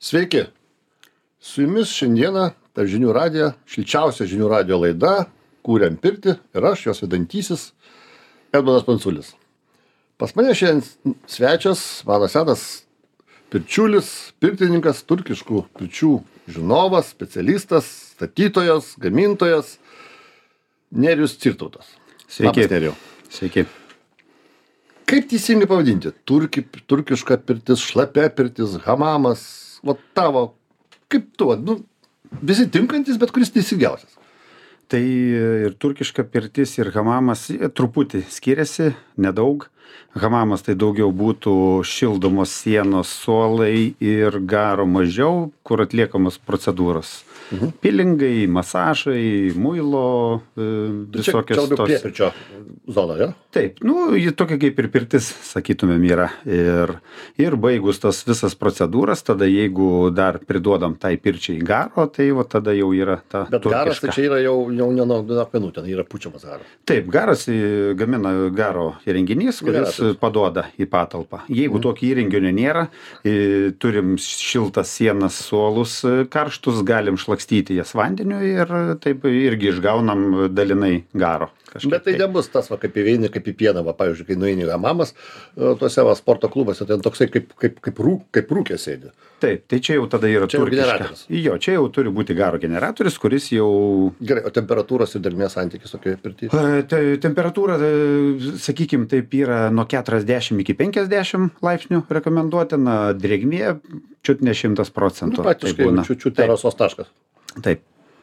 Sveiki. Su jumis šiandieną per žinių radiją, šilčiausia žinių radijo laida, kūrėm pirtį ir aš, jos vedantysis, Edmundas Pranculis. Pas mane šiandien svečias, mano senas pirčiulis, pirtininkas, turkiškų pirčių žinovas, specialistas, statytojas, gamintojas, Nerijus Cirtautas. Sveiki. Labas, Nerijau. Sveiki. Kaip teisingai pavadinti? Turkiška pirtis, šlapia pirtis, hamamas, tavo, kaip tu, visi tinkantis, bet kuris teisingiausias. Tai ir turkiška pirtis, ir hamamas truputį skiriasi, nedaug. Hamamas tai daugiau būtų šildomos sienos, suolai ir garo mažiau, kur atliekamos procedūros. Pilingai, masažai, muilo, visokios čia labiau priepirčio zona, ja? Taip, ji tokia kaip ir pirtis, sakytumėm, yra. Ir baigus tas visas procedūras, tada jeigu dar priduodam tai pirčiai garo, tai tada jau yra ta Bet turkiška. garas tai čia yra jau ne nuo akmenų, ten yra pučiamas garas. Taip, garas gamina garo įrenginys, kuris paduoda į patalpą. Jeigu tokio įrenginio nėra, turim šiltas sienas, suolus karštus, galim šlakstyti jas vandeniu ir taip irgi išgaunam dalinai garo. Bet tai nebus tas, kaip įveini, kaip į pieną, pavyzdžiui, kai nueini hamamas, tuose sporto klubuose, ten toksai kaip rūkė sėdi. Taip, tai čia jau tada yra Čia jau turkiška. generatorius. Jo, čia jau turi būti garo generatorius, kuris jau... Gerai, o temperatūros ir drėgmės santykis tokioje pirtyje? Temperatūra, sakykim, taip yra nuo 40 iki 50 laipsnių rekomenduotina, drėgmė čiut ne 100%. Praktiškai čiut terasos taškas. Taip.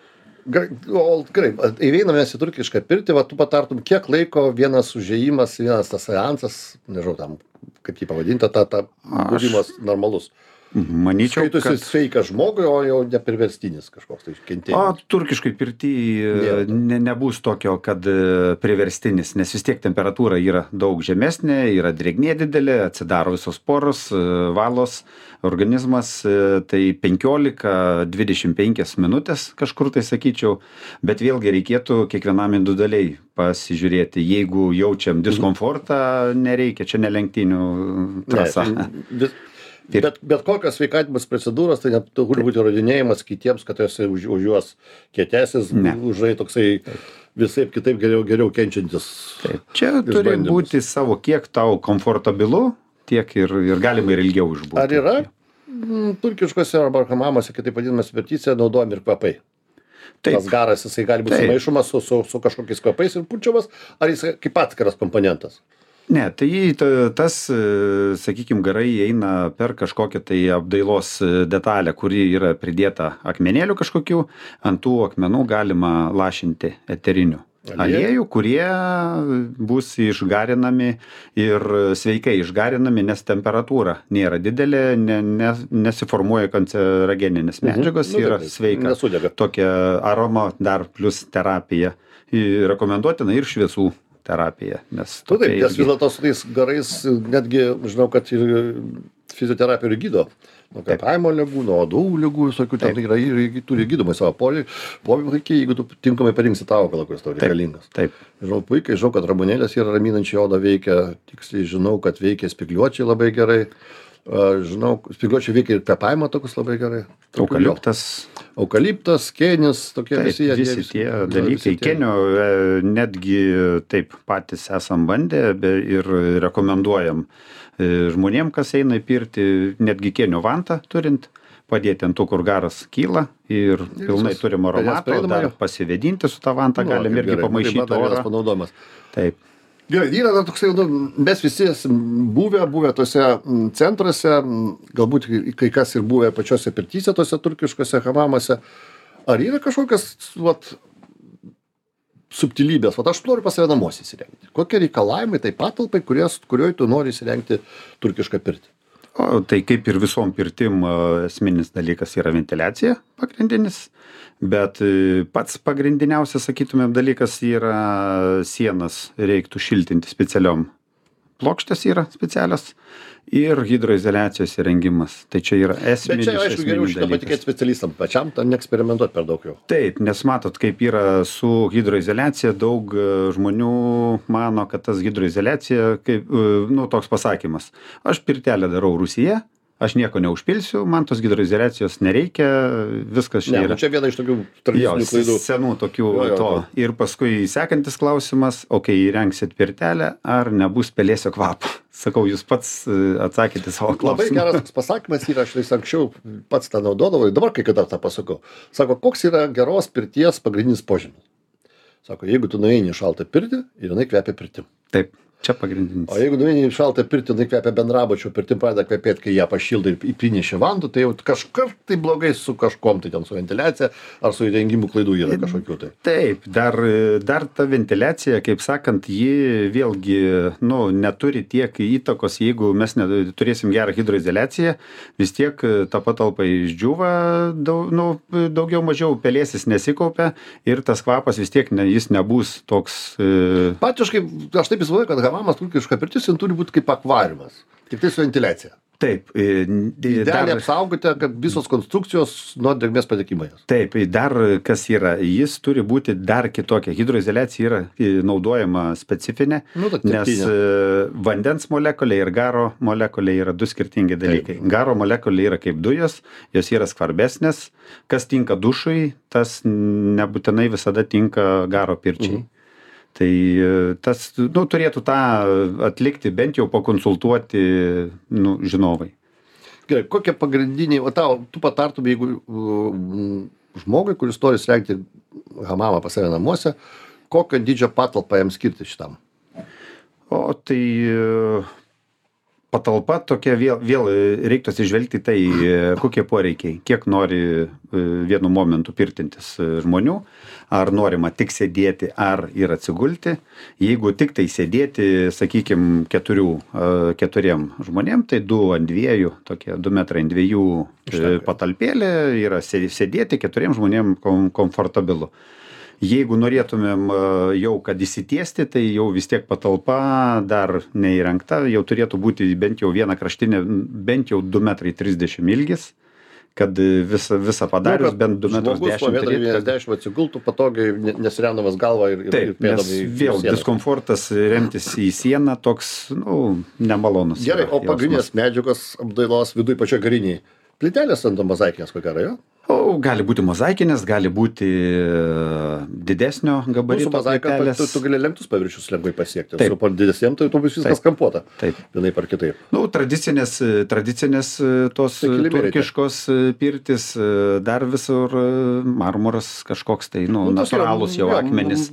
Gerai, įveinam mes į turkišką pirtį, tu patartum, kiek laiko vienas užėjimas, vienas tas seansas, nežinau, tam, kaip jį pavadinti, ta buvimas normalus. Manyčiau, Skaitusi sveikas žmogui, o jau nepriverstinis kažkoks tai kentėjimas. Turkiškai pirty nebus tokio, kad priverstinis, nes vis tiek temperatūra yra daug žemesnė, yra drėgmė didelė, atsidaro visos poros, valos organizmas, tai 15-25 minutės kažkur tai sakyčiau, bet vėlgi reikėtų kiekvienam individualiai pasižiūrėti. Jeigu jaučiam diskomfortą, nereikia, čia ne lenktynių trasa. Bet kokios sveikatinimo procedūros, tai turi būti įrodinėjimas kitiems, kad esi už juos kietesnis, užai toksai visaip kitaip geriau kenčiantis. Taip. Čia turi būti savo, kiek tau komfortabilu, tiek ir galima ir ilgiau išbūti. Ar yra turkiškose arba hamamuose, kitaip vadinamas pirtyse, naudojami ir kvapai? Taip. Tas garas, jisai gali būti sumaišomas su kažkokiais kvapais ir pučiamas, ar jis kaip atskiras komponentas? Ne, tai tas, sakykime, garai eina per kažkokią tai apdailos detalę, kuri yra pridėta akmenėlių kažkokių, ant tų akmenų galima lašinti eterinių aliejų, kurie bus išgarinami ir sveikai išgarinami, nes temperatūra nėra didelė, nesiformuoja kancerogeninės medžiagos, yra sveika. Nesudega. Tokia aroma dar plus terapija. Rekomenduotina ir šviesų terapija. Taip, nes vis dėlto su tais garais, netgi, žinau, kad ir fizioterapija ir gydo. Nuo kvėpavimo ligų, nuo odų ligų, visokių ten yra, ir turi gydomai savo poveikį, jeigu tu tinkamai parinksi tą augalą, kuris tau reikalingas. Taip. Žinau, puikiai, žinau, kad ramunėlės yra raminančiai odą veikia, tiksliai žinau, kad veikia spygliuočiai labai gerai. Žinau, spygliuočiai veikia ir kvėpavimo tokius labai gerai. Eukaliptas, kėnis, tokie visi tie dalykai. Kėnio netgi taip patys esam bandę ir rekomenduojam žmonėm, kas eina į pirtį, netgi kėnio vantą turint, padėti ant tų, kur garas kyla ir pilnai turim aromatą, dar pasivėdinti su tą vantą, galim irgi pamaišyti orą. Taip. Gerai, yra dar toksai, mes visi buvę tose centruose, galbūt kai kas ir buvę pačiose pirtyse, tose turkiškose hamamuose. Ar yra kažkokias, subtilybės? Aš noriu pas save namuose įsirengti. Kokie reikalavimai tai patalpai, kurioje tu nori įsirengti turkišką pirtį? Tai kaip ir visom pirtim esminis dalykas yra ventiliacija pagrindinis, bet pats pagrindiniausias, sakytumėm, dalykas yra sienas reiktų šiltinti specialiom. Plokštės yra specialios ir hidroizoliacijos įrengimas. Tai čia yra esminis dalykas. Bet čia, aišku, geriau šitą patikėti specialistam pačiam, tam neeksperimentuoti per daug jau. Taip, nes matot, kaip yra su hidroizoliacija, daug žmonių mano, kad tas hidroizoliacija, kaip, toks pasakymas. Aš pirtelę darau rūsyje, aš nieko neužpilsiu, man tos hidroizoliacijos nereikia, viskas čia yra. Čia viena iš tokių tradicinių klaidų. Senų tokių to. Ir paskui sekantis klausimas, o kai įrengsit pirtelę, ar nebus pelėsio kvapo? Sakau, jūs pats atsakėte savo klausimą. Labai geras toks pasakymas yra, aš anksčiau pats tą naudodavau, dabar kai kada tą pasakau. Sako, koks yra geros pirties pagrindinis požymis? Sako, jeigu tu nueini į šaltą pirtį ir jinai kvepia pirtim. Taip. Čia pagrindinis. O jeigu nueini į šaltą pirtį, jinai kvepia bendrabučio, pirtim pradeda kvepėti, kai ją pašildai ir įprinešė vandų, tai jau kažkas tai blogai su kažkom, tai ten su ventiliacija ar su įrengimų klaidų yra kažkokių tai. Taip, dar ta ventiliacija, kaip sakant, ji vėlgi, neturi tiek įtakos, jeigu mes turėsim gerą hidroizoliaciją, vis tiek ta patalpa išdžiūva, daugiau mažiau pelėsis nesikaupia ir tas kvapas vis tiek jis nebus toks. Patiškai, aš taip įsivaizduoju, kad hamamas turkiška pirtis, jin turi būti kaip akvariumas, tik tai su ventiliacija. Taip. Idealiai apsaugote, kad visos konstrukcijos nuo drėgmės patekimo jas. Taip, dar kas yra, jis turi būti dar kitokia. Hidroizoliacija yra naudojama specifinė, nes vandens molekulė ir garo molekulė yra du skirtingi dalykai. Taip. Garo molekulė yra kaip dujos, jos yra skvarbesnės. Kas tinka dušui, tas nebūtinai visada tinka garo pirčiai. Tai tas, turėtų tą atlikti, bent jau pakonsultuoti, žinovai. Gerai, kokie pagrindiniai, tu patartum, jeigu žmogui, kuris nori įsirengti hamamą pas save namuose, kokio dydžio patalpą jam skirti šitam? Tai patalpa tokia vėl reiktų atsižvelgti tai, kokie poreikiai, kiek nori vienu momentu pirtintis žmonių, ar norima tik sėdėti, ar ir atsigulti. Jeigu tik tai sėdėti, sakykime, keturiem žmonėm, tai 2 ant 2, tokie 2 metrai ant 2 patalpėlė yra sėdėti keturiem žmonėm komfortabilu. Jeigu norėtumėm jau, kad įsitiesti, tai jau vis tiek patalpa dar neįrengta, jau turėtų būti bent jau viena kraštinė, bent jau 2,30 m ilgis, kad visą padarius bent 2,10 m. Žmogus po 1,90 m atsigultų patogiai, nesiremdamas galvą ir pėdom į vėl sieną. Diskomfortas remtis į sieną toks, nemalonus. Gerai, o pagrindinės medžiagos apdailos viduj pačioj gariniai. Plytelės ant mozaikinės kokia yra, jo? Gali būti mozaikinės, gali būti didesnio gabarito plytelės. Tu gali lenktus paviršius lengvai pasiekti. Su didesnėm, tai tu bus viskas kampuota. Taip. Vienaip ar kitaip. Tradicinės tos turkiškos pirtis, dar visur marmuras kažkoks tai, natūralūs jau akmenys.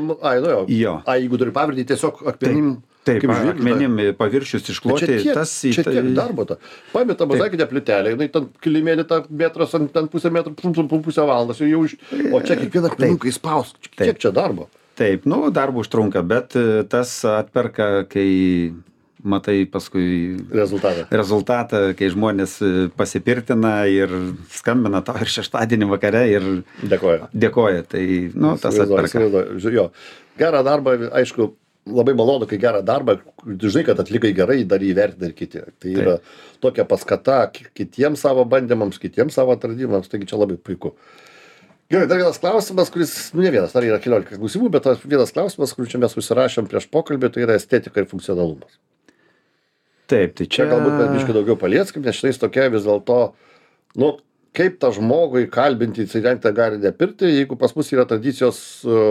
Jeigu turi pavirtį, tiesiog akmenim. Taip, akmenim paviršius iškloti. Čia tiek darbo ta. Paėmė tą mozaikinę plytelę, jinai ten kilimėlį tą metras ant pusę metro, pusę valandos, o čia kiekvieną akmenuką įspaus. Kiek čia darbo? Taip, darbo užtrunka, bet tas atperka, kai matai paskui rezultatą, kai žmonės pasipirtina ir skambina tau ir šeštadienį vakare ir dėkoja. Tai, tas atperka. Jo, gerą darbą, aišku, labai malonu, kai gerą darbą, žinai, kad atlikai gerai, dar įvertina ir kiti. Tai yra tokia paskata kitiems savo bandymams, kitiems savo atradimams, taigi čia labai puiku. Gerai, dar vienas klausimas, kuris, ne vienas, dar yra 14 klausimų, bet vienas klausimas, kurį čia mes užsirašėm prieš pokalbį, tai yra estetika ir funkcionalumas. Taip, tai čia galbūt mes biškai daugiau palieskim, nes šitais tokia vis dėlto, kaip tą žmogų įkalbinti įsirengti garinę pirtį, jeigu pas mus yra tradicijos,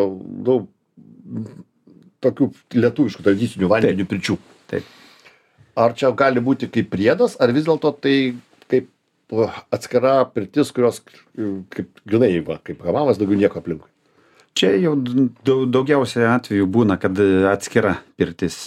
tokių lietuviškų tradicinių vandenių pirčių. Taip. Ar čia gali būti kaip priedas, ar vis dėlto tai kaip atskira pirtis, kurios kaip grinai, kaip hamamas, daugiau nieko aplinkui? Čia jau daugiausiai atvejų būna, kad atskira pirtis.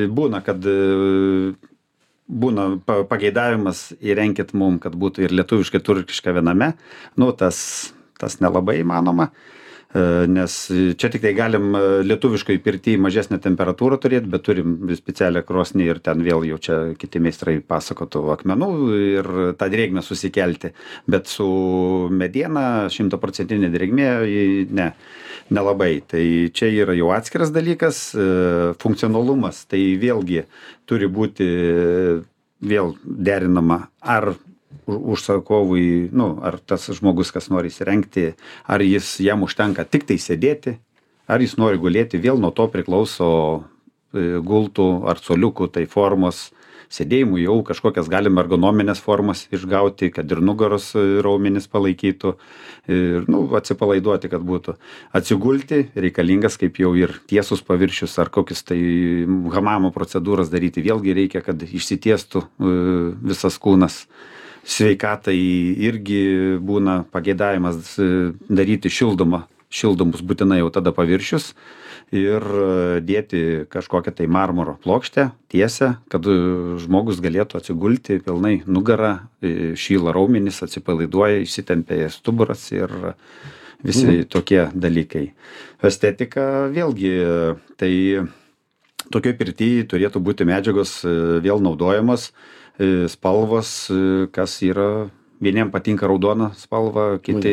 Būna pageidavimas įrenkit mum, kad būtų ir lietuviškai, turkiška viename. Tas nelabai įmanoma. Nes čia tik tai galim lietuviškai pirty mažesnę temperatūrą turėti, bet turim specialią krosnį ir ten vėl jau čia kiti meistrai pasakotų akmenų ir tą drėgmę susikelti. Bet su mediena 100% drėgmė, nelabai. Tai čia yra jau atskiras dalykas. Funkcionalumas, tai vėlgi turi būti vėl derinama ar užsakovui, ar tas žmogus, kas nori įsirengti, ar jam užtenka tik tai sėdėti, ar jis nori gulėti, vėl nuo to priklauso gultų ar coliukų, tai formos sėdėjimui jau kažkokias galim ergonominės formas išgauti, kad ir nugaros raumenis palaikytų ir, atsipalaiduoti, kad būtų. Atsigulti reikalingas kaip jau ir tiesus paviršius ar kokius tai hamamo procedūras daryti. Vėlgi reikia, kad išsitiestų visas kūnas. Sveikatai irgi būna pageidavimas daryti šildomus būtinai jau tada paviršius ir dėti kažkokią tai marmuro plokštę tiesę, kad žmogus galėtų atsigulti pilnai nugarą, šyla raumenys, atsipalaiduoja, išsitempia stuburas ir visi tokie dalykai. Estetika vėlgi, tai tokioj pirty turėtų būti medžiagos vėl naudojamos, spalvos, kas yra, vieniem patinka raudona spalva, kiti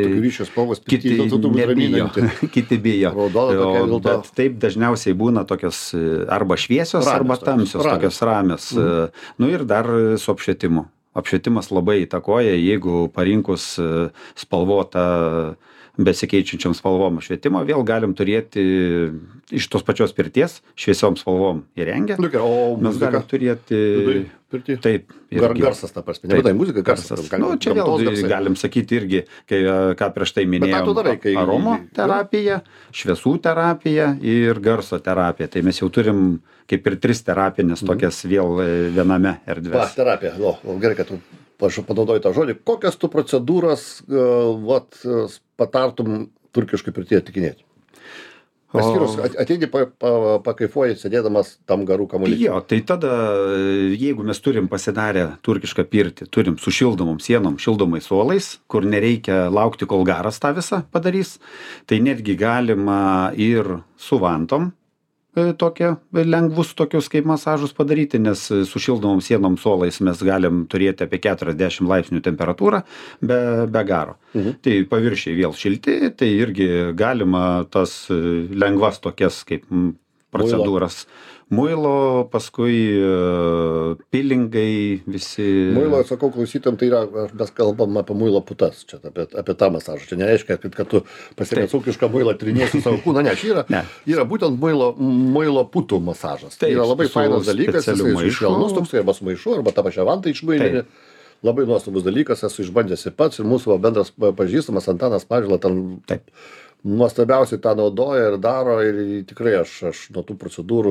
nebijo, kiti bijo. Bet taip dažniausiai būna tokios arba šviesios, arba tamsios, tokios ramios. Ir dar su apšvietimu. Apšvietimas labai įtakoja, jeigu parinkus spalvotą besikeičiančiom spalvom švietimo, vėl galim turėti iš tos pačios pirties šviesiom spalvom įrengę. Mes galim turėti... Taip. Garsas, ta prasme. Nebūtai muzika, garsas. Čia vėl galim sakyti irgi, ką prieš tai minėjom, aromoterapija, šviesų terapija ir garso terapija. Tai mes jau turim kaip ir 3 terapinės tokias vėl viename erdvės. Terapija. Gerai, kad tu panaudoji tą žodį. Kokias tu procedūras patartum turkiškai pirtyje atlikinėti? Paskyrus, ateini pakaifuoji sėdėdamas tam garų kamuolį. Jo, tai tada, jeigu mes turim pasidarę turkišką pirtį, turim su šildomom sienom, šildomais suolais, kur nereikia laukti, kol garas tą visą padarys, tai netgi galima ir su vantom tokie lengvus tokius kaip masažus padaryti, nes su šildomom sienom suolais mes galim turėti apie 40 laipsnių temperatūrą be garo. Tai paviršiai vėl šilti, tai irgi galima tas lengvas tokias kaip procedūras. Muilo, paskui pilingai visi. Muilo, sakau klausytam, tai yra, mes kalbam apie muilo putas, čia apie tą masažą. Čia nereiškia, kad tu pasiėmęs ūkišką muilą trinėsi savo kūną, yra būtent muilo putų masažas. Tai yra labai fainas dalykas, jisai švelnus toksai, arba su maišu, arba tą pačią vantą išmuilinį. Labai nuostabus dalykas, esu išbandęs ir pats, ir mūsų bendras pažįstamas Antanas Mažyla ten nuostabiausiai tą naudoja ir daro, ir tikrai aš nuo tų procedūrų,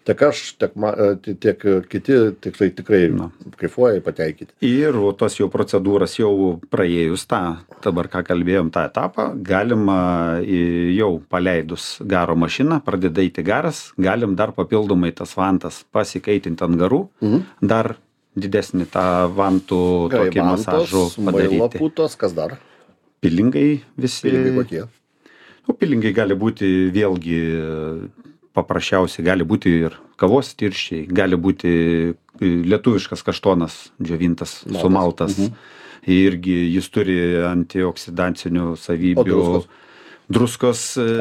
tiek kiti tikrai kaifuoja pateikyti. Ir tos jau procedūras jau praėjus dabar ką kalbėjom, tą etapą, galima jau paleidus garo mašiną, pradeda eiti garas, galim dar papildomai tas vantas pasikaitinti ant garų, dar didesnį tą vantų tokį masažų padaryti. Muilo putos, kas dar? Pilingai visi. Pilingai kokie? Pilingai gali būti vėlgi paprasčiausiai, gali būti ir kavos tirščiai, gali būti lietuviškas kaštonas džiovintas, sumaltas. Irgi jis turi antioksidacinių savybių. Druskos,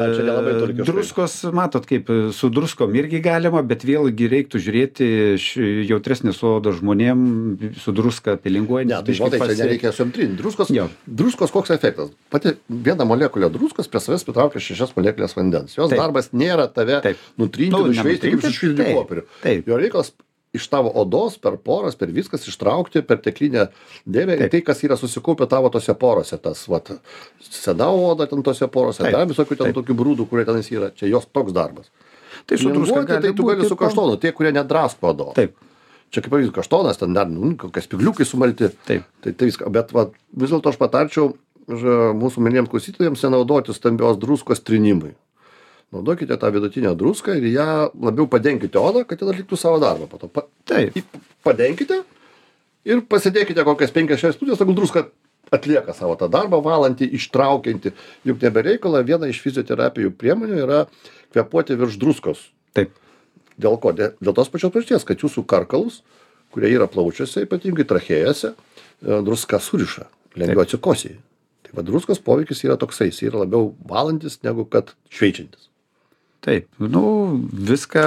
matot, kaip su druskom irgi galima, bet vėlgi reiktų žiūrėti jautresnės odos žmonėm, su druska pilinguojant. Ne, tai žinai, čia nereikia suimtrinti. Druskos koks efektas? Pati viena molekulė druskos prie savęs pritraukia 6 molekulės vandens. Jos darbas nėra tave nutrinti, nušveisti kaip šešvildį popierių. Jo reikalas iš tavo odos, per poras, per viskas ištraukti, per teklinę dėmę, tai, kas yra susikaupę tavo tose porose, tas, sena oda ten tose porose, dar visokių ten tokių brūdų, kurie tenais yra, čia jos toks darbas. Tai su druska tai tu gali su kaštonu, tie, kurie nedrasko odos. Čia kaip pavyzdys, kaštonas, ten dar, kokias spigliukai sumalti, tai viską, bet vis dėlto aš patarčiau mūsų minėjams klausytojams nenaudoti stambios druskos trinimui. Naudokite tą vidutinę druską ir ją labiau padenkite odą, kad jie atliktų savo darbą. Po to padenkite ir pasidėkite kokias 5-6 minutės, tegul druska atlieka savo tą darbą, valantį, ištraukiantį. Juk nebereikala, viena iš fizioterapijų priemonių yra kvėpuoti virš druskos. Dėl ko? Dėl tos pačios priežasties, kad jūsų karkalus, kurie yra plaučiuose, ypatingai trachėjose, druska suriša, lengviau atsikosėja. Tai druskos poveikis yra toksai, jis yra labiau valantis negu kad šveičiantis. Taip, viską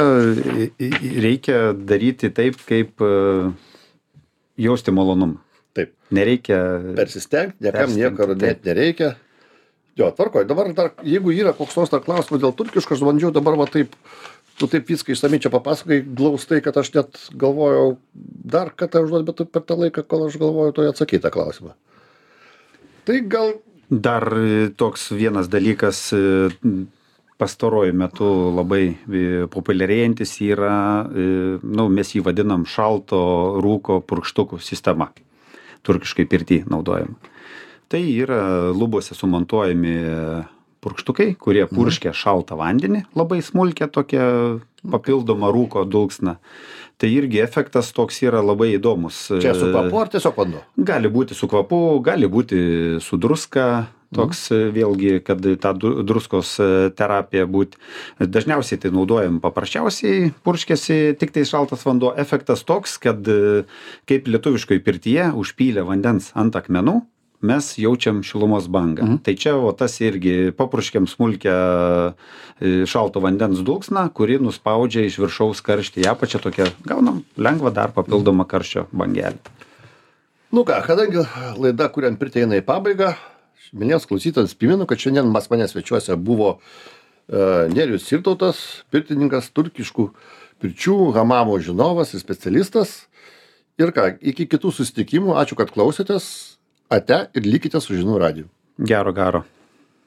reikia daryti taip, kaip jausti malonumą. Taip. Nereikia persistengti, niekam nieko net nereikia. Jo, tvarkoj, dabar dar, jeigu yra koks nors klausimas dėl turkiško, aš bandžiau dabar taip tu taip viską išsamiai čia papasakai glaustai, kad aš net galvojau dar kartą užduoti, bet tu per tą laiką, kol aš galvoju, to atsakyti tą klausimą. Tai gal... Dar toks vienas dalykas pastaruoju metu labai populiarėjantis yra, mes jį vadinam šalto rūko purkštukų sistema. Turkiškai pirty naudojam. Tai yra lubose sumontuojami purkštukai, kurie purškia šaltą vandenį, labai smulkia tokia papildoma rūko dulksna. Tai irgi efektas toks yra labai įdomus. Čia su kvapu ar tiesiog vanduo? Gali būti su kvapu, gali būti su druska, toks vėlgi, kad tą druskos terapiją būti. Dažniausiai tai naudojam paprasčiausiai, purškėsi tik tai šaltas vanduo. Efektas toks, kad kaip lietuviškoj pirtyje užpylę vandens ant akmenų, mes jaučiam šilumos bangą. Tai čia tas irgi papurškiam smulkę šalto vandens dulksną, kuri nuspaudžia iš viršaus karštį į apačią, tokia gaunam lengvą dar papildomą karščio bangelį. Nu ką, kadangi laida Kuriant pirtį eina į pabaigą, minėjęs klausytojams primenu, kad šiandien pas mane svečiuose buvo Nerijus Sirtautas, pirtininkas, turkiškų pirčių, hamamo žinovas ir specialistas. Ir ką, iki kitų susitikimų, ačiū, kad klausėtės. Ate ir likite su Žinių radiju. Gero.